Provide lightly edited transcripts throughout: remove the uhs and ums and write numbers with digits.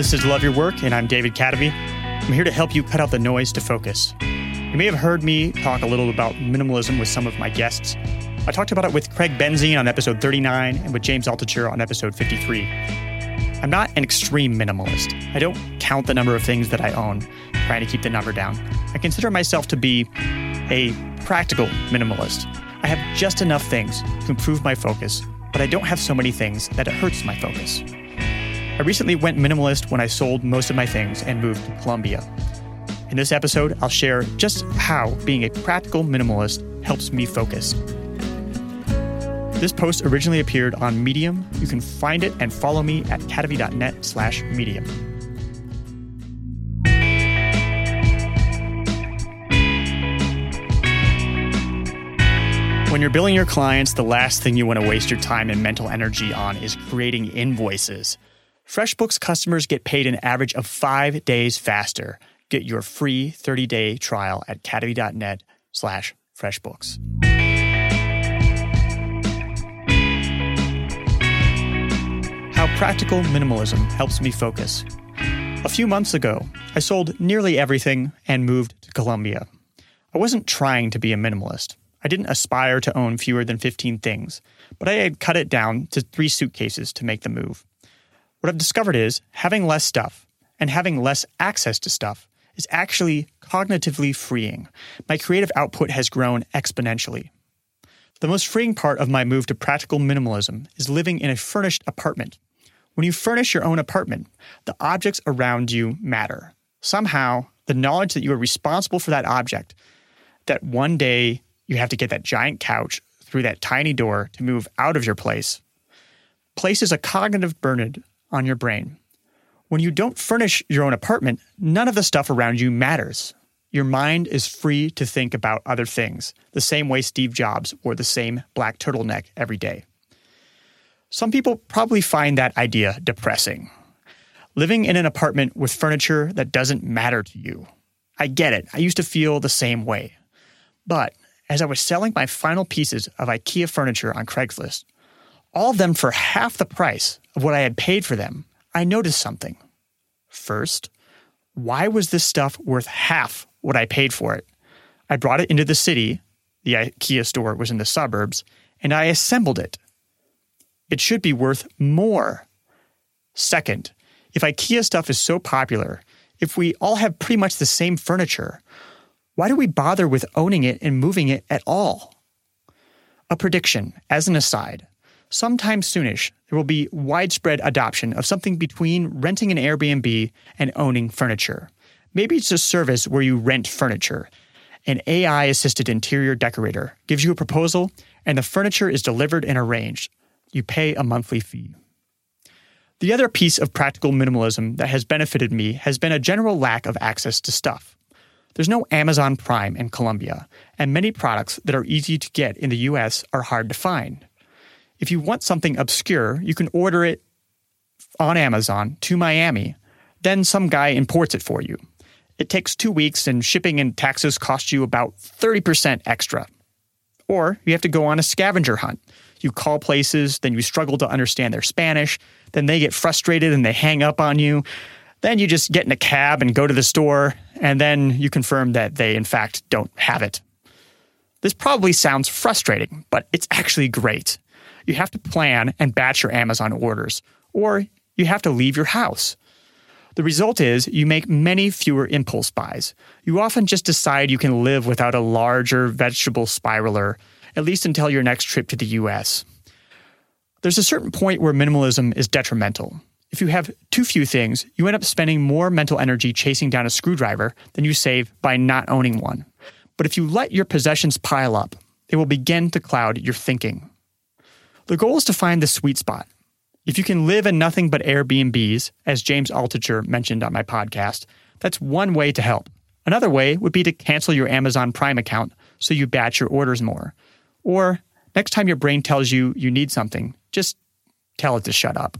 This is Love Your Work, and I'm David Cademy. I'm here to help you cut out the noise to focus. You may have heard me talk a little about minimalism with some of my guests. I talked about it with Craig Benzine on episode 39 and with James Altucher on episode 53. I'm not an extreme minimalist. I don't count the number of things that I own, trying to keep the number down. I consider myself to be a practical minimalist. I have just enough things to improve my focus, but I don't have so many things that it hurts my focus. I recently went minimalist when I sold most of my things and moved to Colombia. In this episode, I'll share just how being a practical minimalist helps me focus. This post originally appeared on Medium. You can find it and follow me at cademy.net/medium. When you're billing your clients, the last thing you want to waste your time and mental energy on is creating invoices. FreshBooks customers get paid an average of 5 days faster. Get your free 30-day trial at cademy.net/FreshBooks. How practical minimalism helps me focus. A few months ago, I sold nearly everything and moved to Colombia. I wasn't trying to be a minimalist. I didn't aspire to own fewer than 15 things, but I had cut it down to 3 suitcases to make the move. What I've discovered is having less stuff and having less access to stuff is actually cognitively freeing. My creative output has grown exponentially. The most freeing part of my move to practical minimalism is living in a furnished apartment. When you furnish your own apartment, the objects around you matter. Somehow, the knowledge that you are responsible for that object, that one day you have to get that giant couch through that tiny door to move out of your place, places a cognitive burden on your brain. When you don't furnish your own apartment, none of the stuff around you matters. Your mind is free to think about other things, the same way Steve Jobs wore the same black turtleneck every day. Some people probably find that idea depressing. Living in an apartment with furniture that doesn't matter to you. I get it. I used to feel the same way. But as I was selling my final pieces of IKEA furniture on Craigslist, all of them for half the price of what I had paid for them, I noticed something. First, why was this stuff worth half what I paid for it? I brought it into the city, the IKEA store was in the suburbs, and I assembled it. It should be worth more. Second, if IKEA stuff is so popular, if we all have pretty much the same furniture, why do we bother with owning it and moving it at all? A prediction, as an aside. Sometime soonish, there will be widespread adoption of something between renting an Airbnb and owning furniture. Maybe it's a service where you rent furniture. An AI-assisted interior decorator gives you a proposal, and the furniture is delivered and arranged. You pay a monthly fee. The other piece of practical minimalism that has benefited me has been a general lack of access to stuff. There's no Amazon Prime in Colombia, and many products that are easy to get in the US are hard to find. If you want something obscure, you can order it on Amazon to Miami. Then some guy imports it for you. It takes 2 weeks and shipping and taxes cost you about 30% extra. Or you have to go on a scavenger hunt. You call places, then you struggle to understand their Spanish, then they get frustrated and they hang up on you. Then you just get in a cab and go to the store, and then you confirm that they in fact don't have it. This probably sounds frustrating, but it's actually great. You have to plan and batch your Amazon orders, or you have to leave your house. The result is you make many fewer impulse buys. You often just decide you can live without a larger vegetable spiraler, at least until your next trip to the US. There's a certain point where minimalism is detrimental. If you have too few things, you end up spending more mental energy chasing down a screwdriver than you save by not owning one. But if you let your possessions pile up, they will begin to cloud your thinking. The goal is to find the sweet spot. If you can live in nothing but Airbnbs, as James Altucher mentioned on my podcast, that's one way to help. Another way would be to cancel your Amazon Prime account so you batch your orders more. Or next time your brain tells you you need something, just tell it to shut up.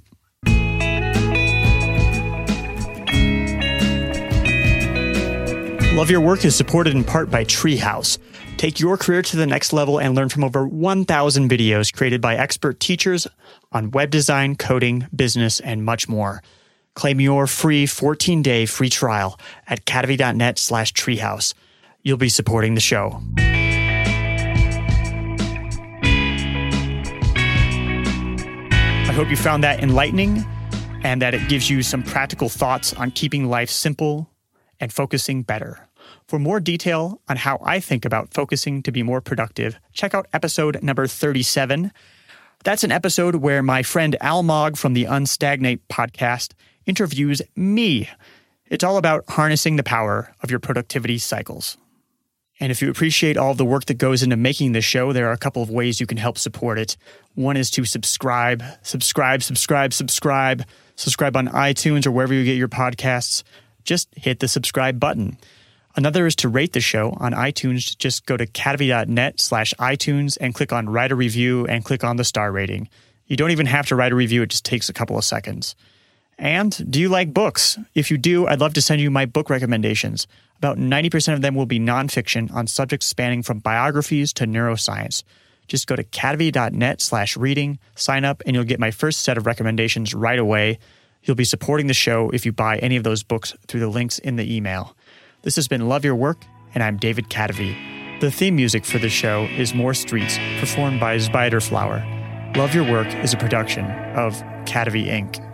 Love Your Work is supported in part by Treehouse. Take your career to the next level and learn from over 1,000 videos created by expert teachers on web design, coding, business, and much more. Claim your free 14-day free trial at cadavy.net/treehouse. You'll be supporting the show. I hope you found that enlightening and that it gives you some practical thoughts on keeping life simple and focusing better. For more detail on how I think about focusing to be more productive, check out episode number 37. That's an episode where my friend Al Mogg from the Unstagnate podcast interviews me. It's all about harnessing the power of your productivity cycles. And if you appreciate all the work that goes into making this show, there are a couple of ways you can help support it. One is to subscribe on iTunes or wherever you get your podcasts. Just hit the subscribe button. Another is to rate the show on iTunes. Just go to cadavy.net/iTunes and click on write a review and click on the star rating. You don't even have to write a review. It just takes a couple of seconds. And do you like books? If you do, I'd love to send you my book recommendations. About 90% of them will be nonfiction on subjects spanning from biographies to neuroscience. Just go to cadavy.net/reading, sign up, and you'll get my first set of recommendations right away. You'll be supporting the show if you buy any of those books through the links in the email. This has been Love Your Work, and I'm David Cadavy. The theme music for the show is More Streets, performed by Spiderflower. Love Your Work is a production of Cadavy Inc.